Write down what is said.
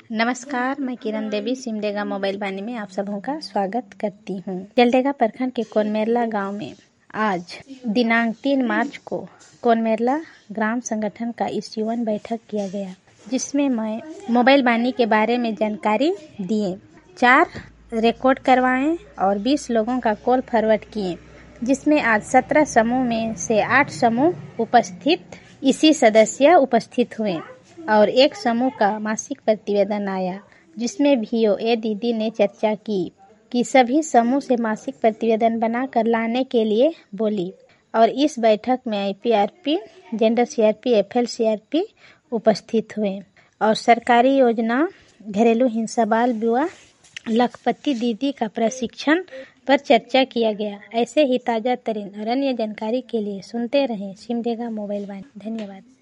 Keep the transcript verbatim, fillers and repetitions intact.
नमस्कार, मैं किरण देवी सिमडेगा मोबाइल वाणी में आप सबों का स्वागत करती हूँ। जलडेगा प्रखंड के कोनमेरला गांव में आज दिनांक तीन मार्च को कोनमेरला ग्राम संगठन का ईस्यूवन बैठक किया गया, जिसमें मैं मोबाइल वाणी के बारे में जानकारी दिए, चार रिकॉर्ड करवाएं और बीस लोगों का कॉल फॉरवर्ड किए, जिसमें आज सत्रह समूह में से आठ समूह उपस्थित इसी सदस्य उपस्थित हुए और एक समूह का मासिक प्रतिवेदन आया, जिसमें वीओए दीदी ने चर्चा की कि सभी समूह से मासिक प्रतिवेदन बनाकर लाने के लिए बोली। और इस बैठक में IPRP, gender CRP, FL CRP उपस्थित हुए और सरकारी योजना घरेलू हिंसा बाल विवाह लखपति दीदी का प्रशिक्षण पर चर्चा किया गया। ऐसे ही ताज़ा तरीन और अन्य जानकारी के लिए सुनते रहें सिमडेगा मोबाइल वाणी। धन्यवाद।